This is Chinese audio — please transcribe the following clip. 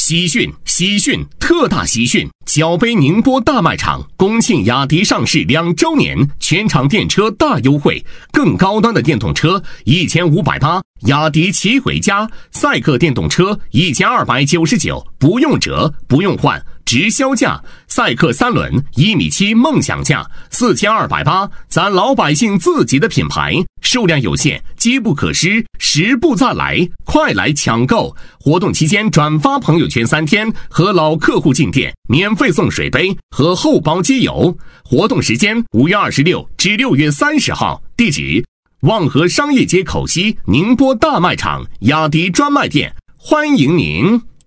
喜讯，特大喜讯！小杯宁波大卖场恭庆雅迪上市2周年，全场电车大优惠，更高端的电动车1580，雅迪骑回家，赛克电动车1299，不用折，不用换，直销价。赛克3轮1.7米梦想价4280，咱老百姓自己的品牌，数量有限，机不可失，时不再来，快来抢购！活动期间转发朋友圈3天，和老客户进店免费送水杯和后包机油。活动时间5月26至6月30号，地址望河商业街口西宁波大卖场雅迪专卖店，欢迎您。